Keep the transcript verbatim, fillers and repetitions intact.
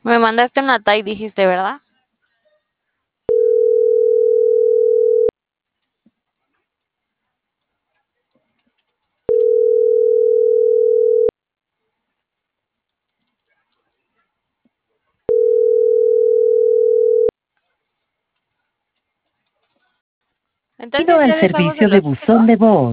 Me mandaste una Thai, dijiste, ¿verdad? Bienvenido Entonces al ya dejamos de servicio de los buzón de voz.